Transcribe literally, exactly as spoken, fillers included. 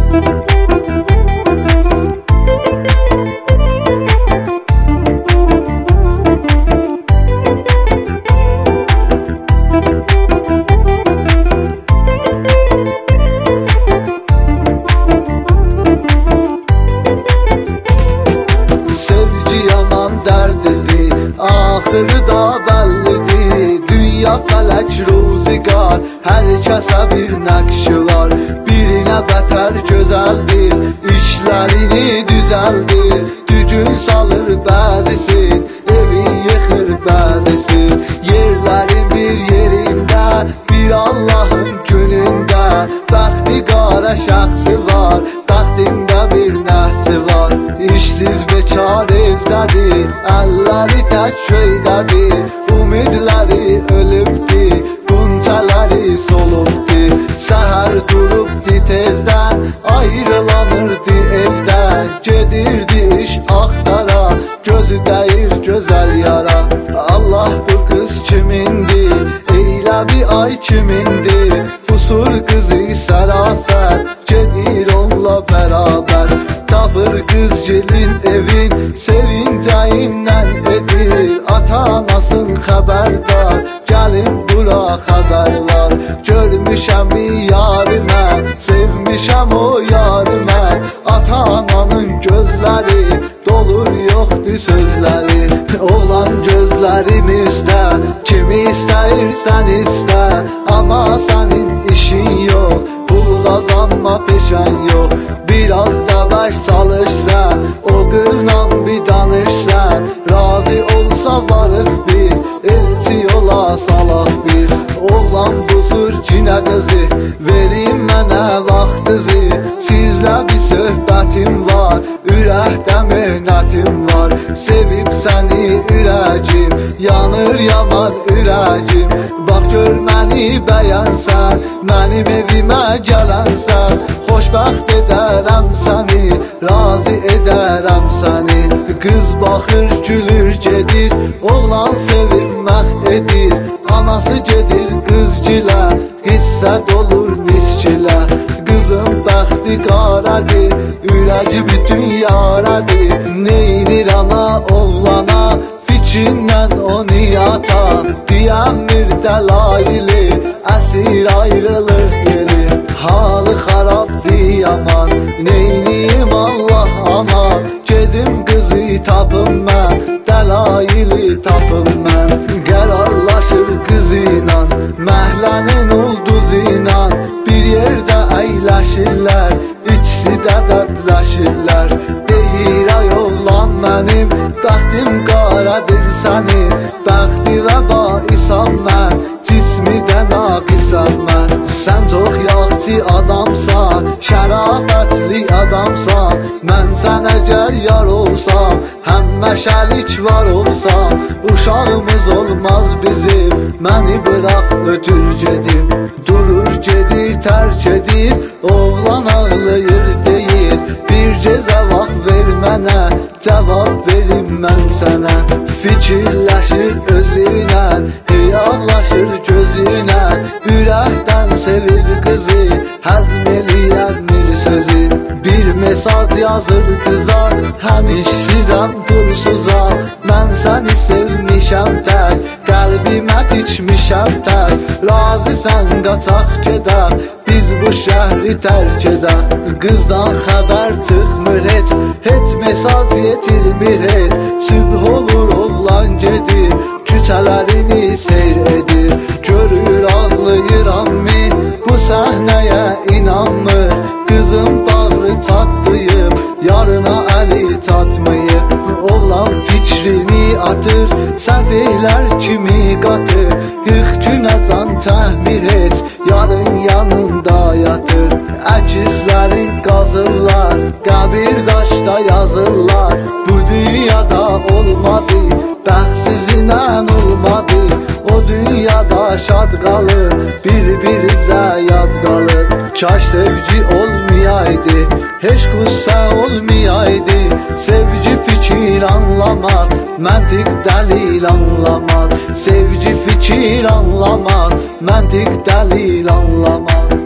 Axırı da bəllidir, dünya fələk ruzigar, hər kəsə bir nəqşi var. Birinə bətər gözəldir, işlərini düzəldir, dücün salır bəzisi, evin yıxır bəzisi. Yerlərin bir yerində, bir Allahın günündə, bəxti qara şəxsi var, bəxtində bir nəhsi var. İşsiz bekar evdədir, əlləri tək köydədir, ümidləri ölübdir, qunçələri solubdir. Səhər durubdi tezdən, ayrılanırdı evdən, gedirdi iş axtara, gözü dəyir gözəl yara. Allah bu qız kimindir, eylə bir ay kimindir, pusur qızı sərasər, gedir onunla bərabər. Tapır qızcılın evin, sevincəyindən edir, ata-anasın xəbərdar, gəlin bura xəbər var. Görmüşəm bir yarımə, sevmişəm o yarımə, ata-ananın gözləri dolur yoxdur sözləri. Oğlan gözlərimizdə, kimi istəyirsən istə, amma sənin işin yox, pul qazanma peşən yox. Biraz da baş çalışsan, o qızla bir danışsan, razı olsa varıq biz, elçi yola salaq biz. Oğlan busur cinə qızı, verin mənə vaxtızı, sizlə bir söhbətim var, ürəkdə möhnətim var. Sevib səni ürəcim, yanır yaman ürəcim, bax gör məni bəyənsən, mənim evimə gələnsən, xoşbəxt edərəm səni, razı edərəm səni. Qız baxır gülür gedir, oğlan sevinmək edir, anası gedir qızcıla, qissə dolur nisçilə. Qızın bəxti qaradır, ürəci bütün yaradır, neynir ana oğlana, fikrindən onu yata, deyəmir dəlaili, əsir ayrılıq yeri. Halı xarabdır yaman, neyniyim Allah aman, gedim qızı tapım mən, dəlaili tapım mən. Qərarlaşır qızıyla, məhlənin ulduzuyla, bir yerdə əyləşirlər, ikisi də dərdləşirlər. Deyir ay oğlan mənim, bəxtim qaradır sənin, bəxti və baisam mən, cismi də naqisam mən. Sən çox yaxşı adamsan, şərafətli adamsan, mən sənə gər yar olsam, həmmə şərik var olsam, uşağımız olmaz bizim, məni bıraq ötür gedim. Durur gedir tərk edir, oğlan ağlayır deyir, bircə cavab ver mənə, cavab verim mən sənə. Fikirləşir özünə, heyallaşır gözünə, ürəkdən sevir qızı, həzm eləyən bir sözü. Bir mesaj yazır qıza, həmişsizəm pulsuzam, mən səni sevmişəm tək, qəlbimə tikmişəm tək, razısən qaçaq gedək, biz bu şəhri tərk edək. Qızdan xəbər çıxmır heç, heç mesaj yetirmir heç, sübh olur oğlan gedir, küçələrini seyr edir. Görür ağlayıram mi, bu səhnəyə inanmır, qızın bağrı çatlayıb, yarına əli çatmayıb. Oğlan fikrini atır, səfihlər kimi qatır, qırx günə can təhmir heç, yarın yanında yatır. Əkizlərin qazırlar, qəbir daşda yazırlar, bu dünyada olmadı, bəxtsizlə olmadı, o dünyada şad qalır, bir-birizə yad qalır. Kaş sevgi olmayaydı, heç qüssə olmayaydı, sevgi fikir anlamaq, məntiq dəlil anlamaq, sevgi fikir anlamaq, məntiq dəlil anlamaq.